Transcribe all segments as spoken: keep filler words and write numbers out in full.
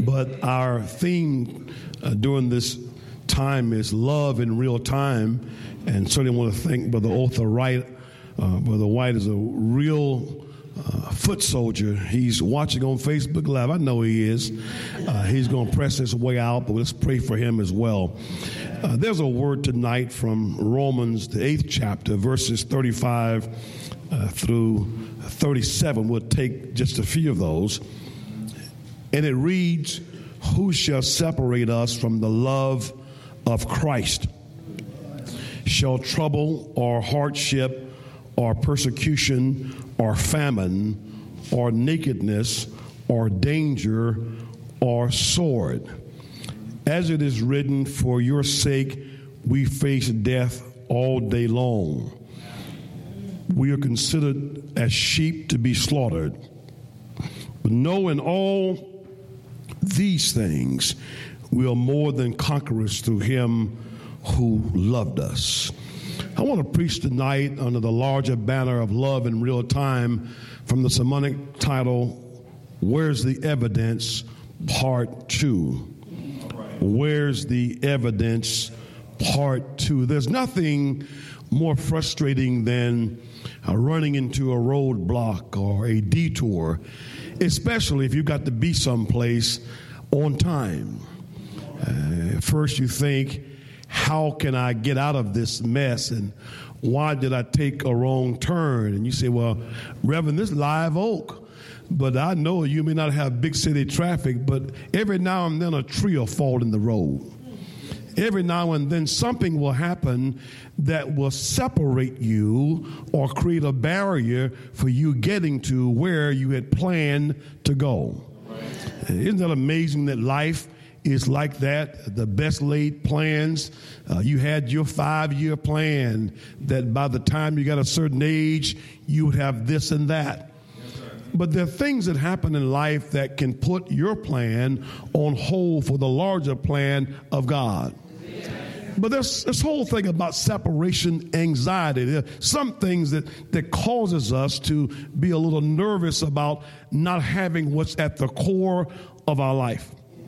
But our theme uh, during this time is love in real time. And certainly want to thank Brother Otha Wright. Uh, Brother White is a real uh, foot soldier. He's watching on Facebook Live. I know he is. Uh, he's going to press his way out, but let's pray for him as well. Uh, there's a word tonight from Romans, the eighth chapter, verses thirty-five uh, through thirty-seven. We'll take just a few of those. And it reads, "Who shall separate us from the love of Christ? Shall trouble or hardship or persecution or famine or nakedness or danger or sword? As it is written, for your sake we face death all day long. We are considered as sheep to be slaughtered. But know in all these things we are more than conquerors through him who loved us." I want to preach tonight under the larger banner of love in real time from the sermonic title, "Where's the Evidence?" Part Two. Where's the evidence? Part Two. There's nothing more frustrating than uh, running into a roadblock or a detour, especially if you've got to be someplace on time. Uh, first you think, how can I get out of this mess? And why did I take a wrong turn? And you say, well, Reverend, this is Live Oak. But I know you may not have big city traffic, but every now and then a tree will fall in the road. Every now and then something will happen that will separate you or create a barrier for you getting to where you had planned to go. Isn't that amazing that life is like that? The best laid plans. Uh, you had your five-year plan that by the time you got a certain age, you would have this and that. Yes, but there are things that happen in life that can put your plan on hold for the larger plan of God. But there's this whole thing about separation anxiety. There are some things that, that causes us to be a little nervous about not having what's at the core of our life.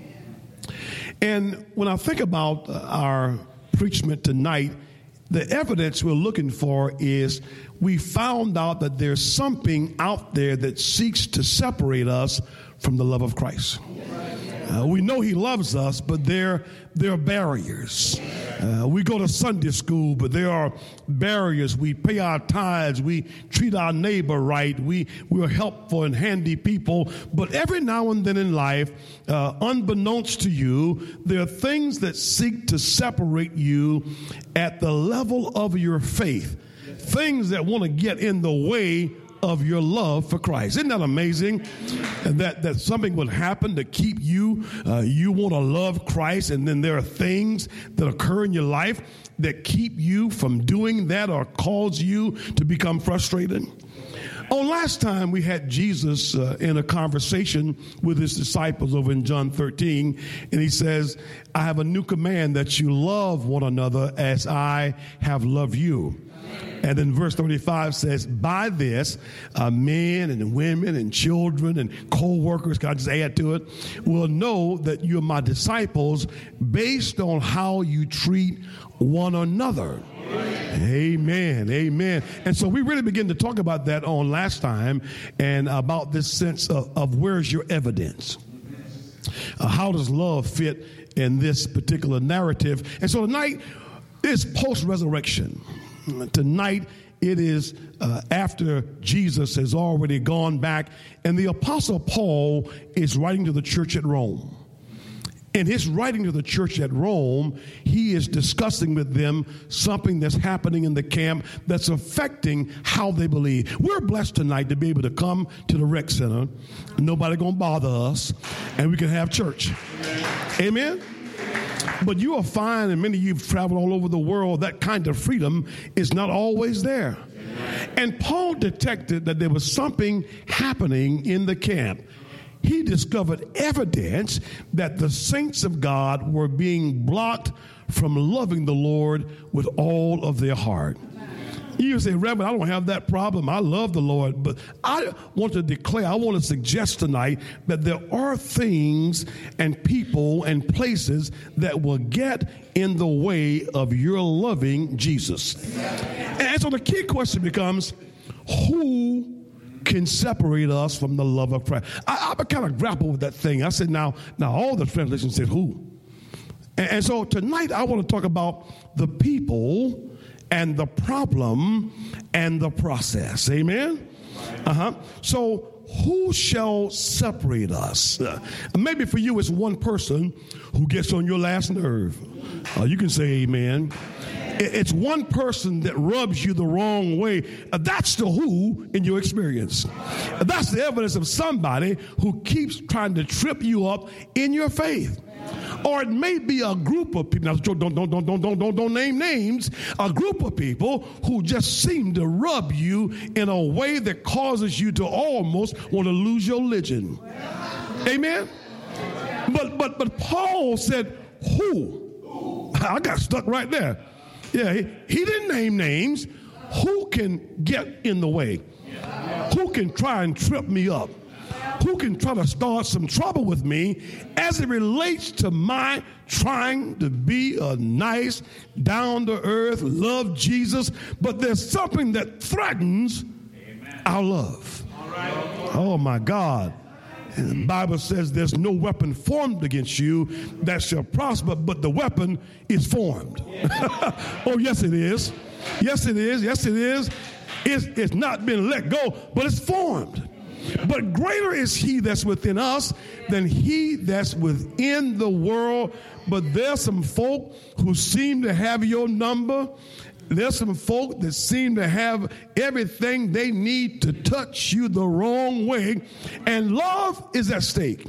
And when I think about our preachment tonight, the evidence we're looking for is we found out that there's something out there that seeks to separate us from the love of Christ. Uh, we know he loves us, but there, there are barriers. Uh, we go to Sunday school, but there are barriers. We pay our tithes. We treat our neighbor right. We, we are helpful and handy people. But every now and then in life, uh, unbeknownst to you, there are things that seek to separate you at the level of your faith. Things that want to get in the way of your love for Christ. Isn't that amazing? That that something would happen to keep you, uh, you want to love Christ, and then there are things that occur in your life that keep you from doing that or cause you to become frustrated. Oh, last time we had Jesus uh, in a conversation with his disciples over in John thirteen, and he says, "I have a new command, that you love one another as I have loved you." And then verse thirty-five says, "By this, uh, men and women and children and co-workers," can I just add to it, "will know that you're my disciples based on how you treat one another." Amen. Amen. And so we really begin to talk about that on last time, and about this sense of, of where's your evidence? Uh, how does love fit in this particular narrative? And so tonight is post-resurrection. Tonight, it is uh, after Jesus has already gone back, and the Apostle Paul is writing to the church at Rome. In his writing to the church at Rome, he is discussing with them something that's happening in the camp that's affecting how they believe. We're blessed tonight to be able to come to the rec center. Nobody gonna bother us, and we can have church. Amen? But you will find, and many of you have traveled all over the world, that kind of freedom is not always there. And Paul detected that there was something happening in the camp. He discovered evidence that the saints of God were being blocked from loving the Lord with all of their heart. You say, Reverend, I don't have that problem. I love the Lord. But I want to declare, I want to suggest tonight that there are things and people and places that will get in the way of your loving Jesus. And so the key question becomes, who can separate us from the love of Christ? I, I kind of grapple with that thing. I said, now, now all the translations said who. And, and so tonight I want to talk about the people and the problem and the process. Amen? Uh-huh. So who shall separate us? Uh, maybe for you it's one person who gets on your last nerve. Uh, you can say amen. It's one person that rubs you the wrong way. Uh, that's the who in your experience. Uh, that's the evidence of somebody who keeps trying to trip you up in your faith. Or it may be a group of people. Now, don't, don't, don't, don't, don't, don't, don't name names. A group of people who just seem to rub you in a way that causes you to almost want to lose your religion. Amen? But but but Paul said, who? I got stuck right there. Yeah, he, he didn't name names. Who can get in the way? Who can try and trip me up? Who can try to start some trouble with me as it relates to my trying to be a nice, down-to-earth, love Jesus, but there's something that threatens Amen. Our love. All right. Oh, my God. And the Bible says there's no weapon formed against you that shall prosper, but the weapon is formed. Oh, yes, it is. Yes, it is. Yes, it is. It's, it's not been let go, but it's formed. But greater is he that's within us than he that's within the world. But there's some folk who seem to have your number. There's some folk that seem to have everything they need to touch you the wrong way. And love is at stake.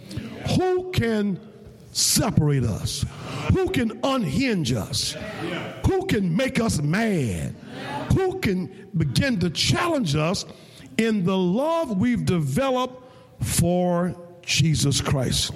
Who can separate us? Who can unhinge us? Who can make us mad? Who can begin to challenge us in the love we've developed for Jesus Christ?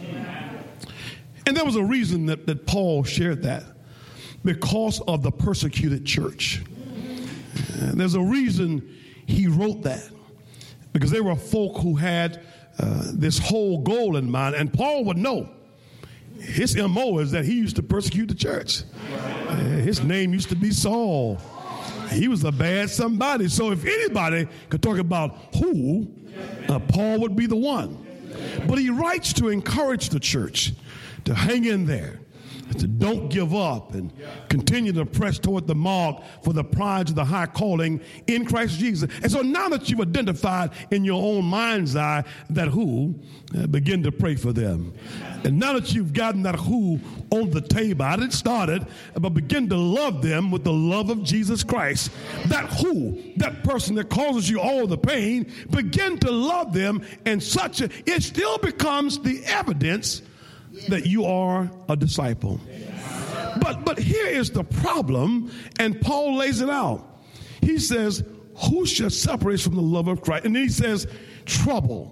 And there was a reason that, that Paul shared that, because of the persecuted church. And there's a reason he wrote that, because there were folk who had uh, this whole goal in mind, and Paul would know. His M O is that he used to persecute the church. Uh, his name used to be Saul. He was a bad somebody. So if anybody could talk about who, uh, Paul would be the one. But he writes to encourage the church to hang in there, to don't give up, and continue to press toward the mark for the prize of the high calling in Christ Jesus. And so now that you've identified in your own mind's eye that who, uh, begin to pray for them. And now that you've gotten that who on the table, I didn't start it, but begin to love them with the love of Jesus Christ. That who, that person that causes you all the pain, begin to love them in such a, it still becomes the evidence that you are a disciple. But but here is the problem, and Paul lays it out. He says, who shall separate us from the love of Christ? And then he says, trouble.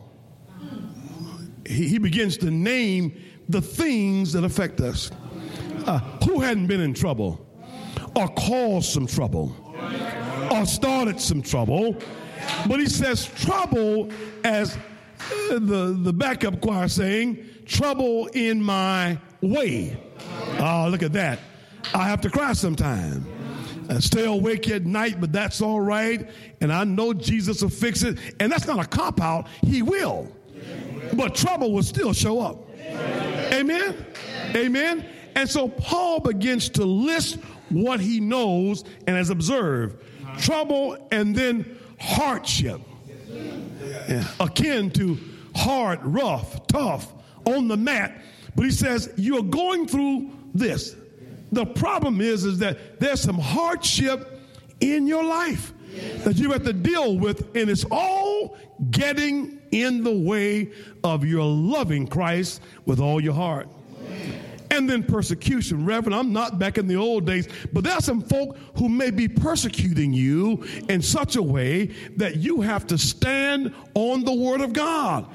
He, he begins to name the things that affect us. Uh, who hadn't been in trouble or caused some trouble or started some trouble? But he says trouble as uh, the, the backup choir saying, trouble in my way. Oh, look at that. I have to cry sometime. I stay awake at night, but that's all right. And I know Jesus will fix it. And that's not a cop-out. He will. But trouble will still show up. Amen? Amen? And so Paul begins to list what he knows and has observed. Trouble and then hardship. Yeah. Akin to hard, rough, tough, on the mat. But he says, you're going through this. The problem is, is that there's some hardship in your life that you have to deal with, and it's all getting in the way of your loving Christ with all your heart. And then persecution. Reverend, I'm not back in the old days, but there are some folk who may be persecuting you in such a way that you have to stand on the word of God.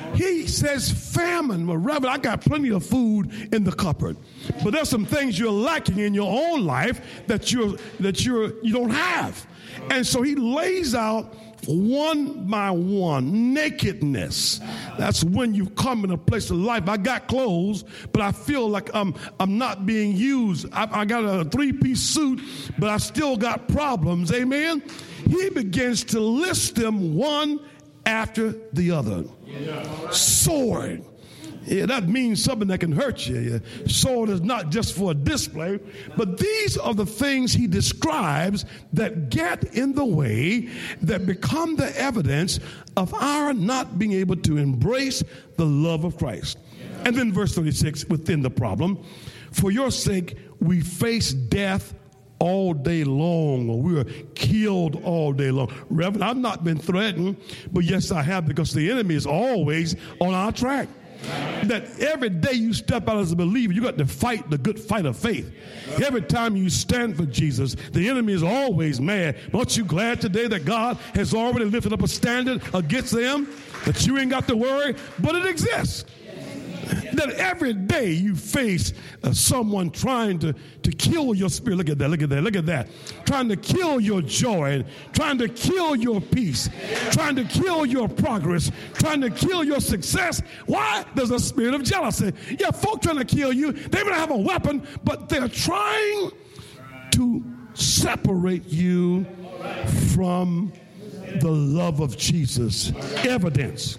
He says famine. Well, Reverend, I got plenty of food in the cupboard, but there's some things you're lacking in your own life that you're that you're you don't have. And so he lays out one by one nakedness. That's when you come in a place of life. I got clothes, but I feel like I'm I'm not being used. I, I got a three-piece suit, but I still got problems. Amen. He begins to list them one after the other. Yeah. Sword. Yeah, that means something that can hurt you. Yeah. Sword is not just for a display, but these are the things he describes that get in the way, that become the evidence of our not being able to embrace the love of Christ. Yeah. And then verse thirty-six, within the problem, for your sake we face death all day long, or we were killed all day long. Reverend, I've not been threatened, but yes, I have, because the enemy is always on our track. That every day you step out as a believer, you got to fight the good fight of faith. Every time you stand for Jesus, the enemy is always mad. Aren't you glad today that God has already lifted up a standard against them, that you ain't got to worry, but it exists? That every day you face uh, someone trying to, to kill your spirit. Look at that, look at that, look at that. Trying to kill your joy, trying to kill your peace, trying to kill your progress, trying to kill your success. Why? There's a spirit of jealousy. Yeah, folk trying to kill you. They may not have a weapon, but they're trying to separate you from the love of Jesus. Evidence.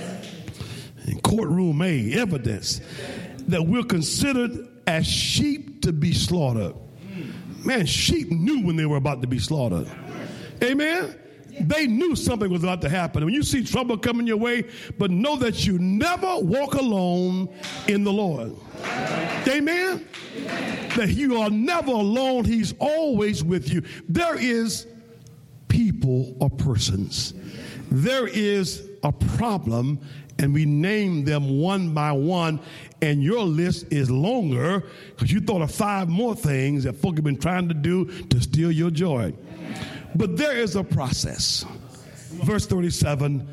In courtroom A, evidence that we're considered as sheep to be slaughtered. Man, sheep knew when they were about to be slaughtered. Amen? They knew something was about to happen. When you see trouble coming your way, but know that you never walk alone in the Lord. Amen? That you are never alone. He's always with you. There is people or persons. There is a problem, and we name them one by one, and your list is longer because you thought of five more things that folk have been trying to do to steal your joy. But there is a process. Verse thirty-seven,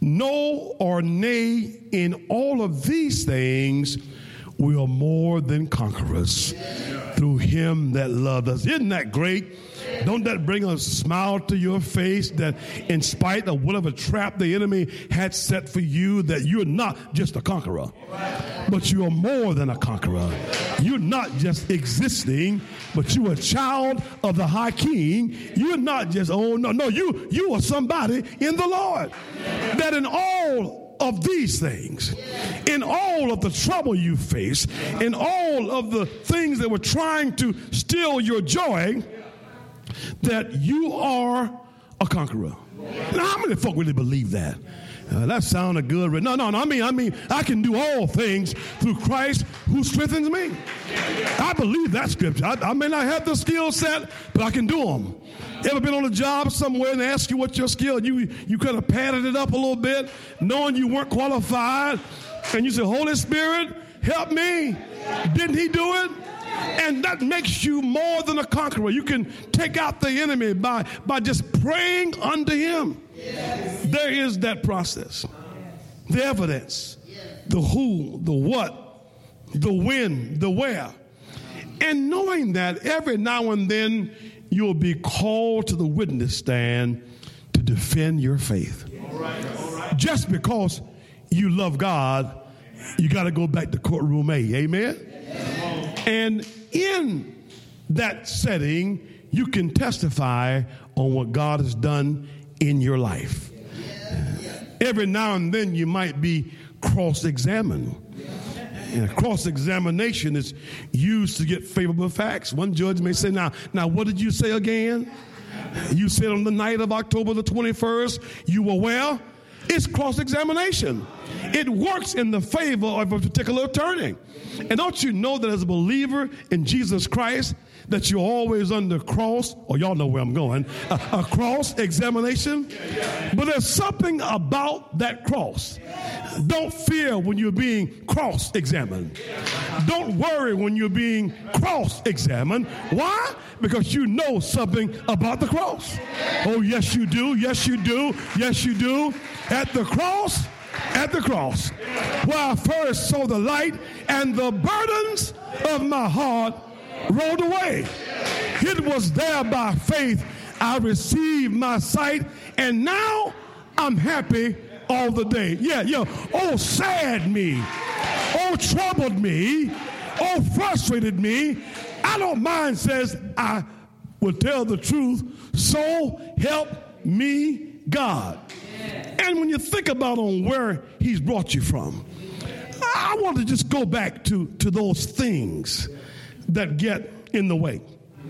no or nay, in all of these things we are more than conquerors through him that loved us. Isn't that great? Don't that bring a smile to your face, that in spite of whatever trap the enemy had set for you, that you're not just a conqueror, but you are more than a conqueror. You're not just existing, but you're a child of the high king. You're not just, oh, no, no, you, you are somebody in the Lord. That in all of these things, in all of the trouble you face, in all of the things that were trying to steal your joy, that you are a conqueror. Now, how many folk really believe that? Uh, that sounded good. No, no, no. I mean, I mean, I can do all things through Christ who strengthens me. I believe that scripture. I, I may not have the skill set, but I can do them. Ever been on a job somewhere and they ask you what your skill, and you you kind of padded it up a little bit, knowing you weren't qualified, and you say, Holy Spirit, help me. Didn't he do it? And that makes you more than a conqueror. You can take out the enemy by, by just praying unto him. Yes. There is that process. The evidence, the who, the what, the when, the where. And knowing that every now and then you'll be called to the witness stand to defend your faith. All right, all right. Just because you love God, you got to go back to courtroom A. Amen? And in that setting, you can testify on what God has done in your life. Every now and then you might be cross-examined. And cross-examination is used to get favorable facts. One judge may say, now, now what did you say again? You said on the night of October the twenty-first, you were well. It's cross-examination. It works in the favor of a particular attorney. And don't you know that as a believer in Jesus Christ, that you're always under cross, or y'all know where I'm going, a, a cross-examination? But there's something about that cross. Don't fear when you're being cross-examined. Don't worry when you're being cross-examined. Why? Because you know something about the cross. Oh, yes, you do. Yes, you do. Yes, you do. At the cross, at the cross, where I first saw the light, and the burdens of my heart rolled away. It was there by faith I received my sight, and now I'm happy all the day. Yeah, yeah. Oh, sad me. Oh, troubled me. Oh, frustrated me. I don't mind, says I will tell the truth. So help me God. And when you think about on where he's brought you from, I want to just go back to, to those things that get in the way.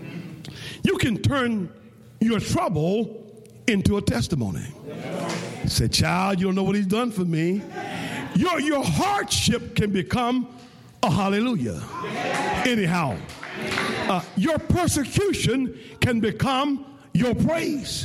You can turn your trouble into a testimony. Say, child, you don't know what he's done for me. Your, your hardship can become a hallelujah. Anyhow, uh, your persecution can become your praise.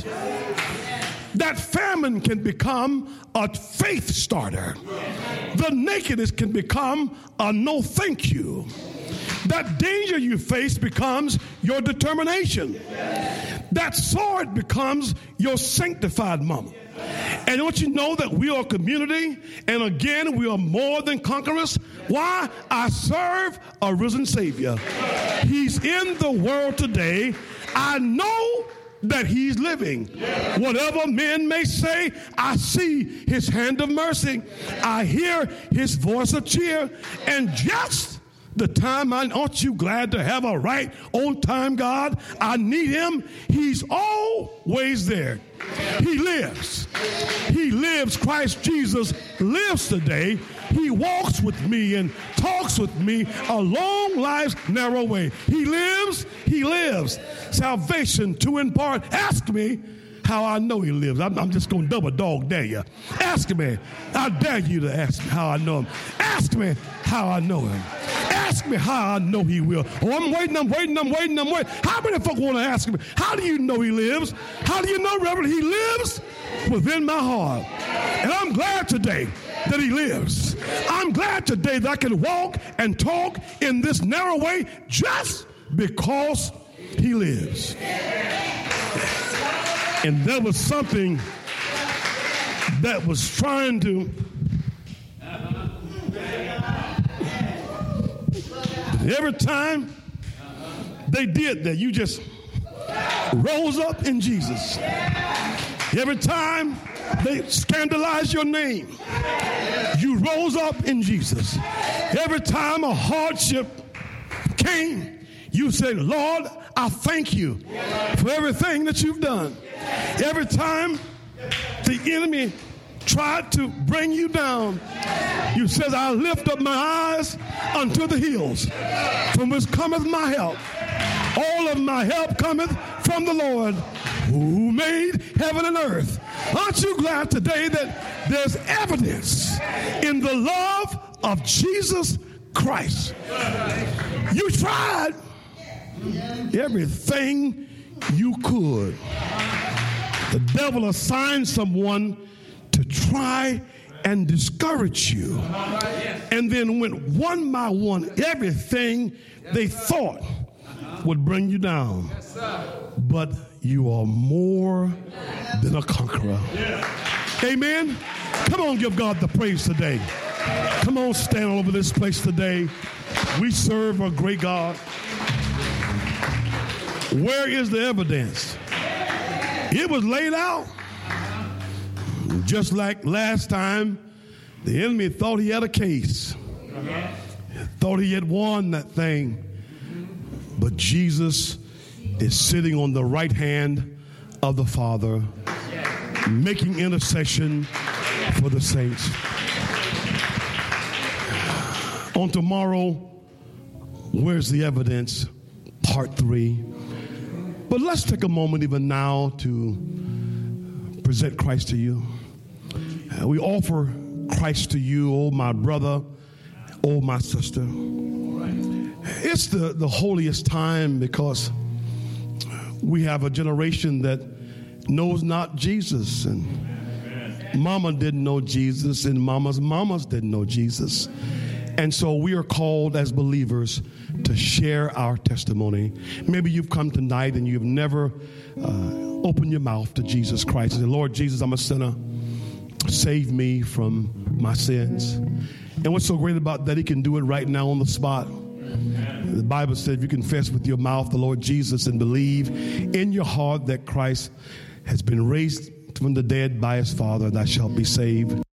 That famine can become a faith starter. The nakedness can become a no thank you. That danger you face becomes your determination. That sword becomes your sanctified moment. And don't you know that we are a community, and again, we are more than conquerors? Why? I serve a risen Savior. He's in the world today. I know that he's living. Whatever men may say, I see his hand of mercy. I hear his voice of cheer. And just the time I, aren't you glad to have a right on time God? I need him. He's always there. He lives. He lives. Christ Jesus lives today. He walks with me and talks with me along life's narrow way. He lives. He lives. Salvation to impart. Ask me how I know he lives. I'm, I'm just going to double dog dare you. Ask me. I dare you to ask me how I know him. Ask me how I know him. Ask me how I know he will. Oh, I'm waiting, I'm waiting, I'm waiting, I'm waiting. How many folk want to ask me, how do you know he lives? How do you know, Reverend, he lives within my heart? And I'm glad today that he lives. I'm glad today that I can walk and talk in this narrow way just because he lives. And there was something that was trying to every time they did that, you just rose up in Jesus. Every time they scandalized your name, you rose up in Jesus. Every time a hardship came, you said, Lord, I thank you for everything that you've done. Every time the enemy tried to bring you down, you said, I lift up my eyes unto the hills, from which cometh my help. All of my help cometh from the Lord, who made heaven and earth. Aren't you glad today that there's evidence in the love of Jesus Christ? You tried everything you could. The devil assigned someone to try and discourage you, and then went one by one everything they thought would bring you down. But you are more than a conqueror. Amen. Come on, give God the praise today. Come on, stand all over this place today. We serve a great God. Where is the evidence? It was laid out. Just like last time, the enemy thought he had a case. Thought he had won that thing. But Jesus is sitting on the right hand of the Father, making intercession for the saints. On tomorrow, where's the evidence? Part three. But let's take a moment even now to present Christ to you. Uh, we offer Christ to you, oh my brother, oh my sister. It's the, the holiest time because we have a generation that knows not Jesus, and mama didn't know Jesus, and mama's mamas didn't know Jesus. And so we are called as believers to share our testimony. Maybe you've come tonight and you've never uh, opened your mouth to Jesus Christ and said, Lord Jesus, I'm a sinner. Save me from my sins. And what's so great about that, he can do it right now on the spot. The Bible said if you confess with your mouth the Lord Jesus and believe in your heart that Christ has been raised from the dead by his Father, thou shalt be saved.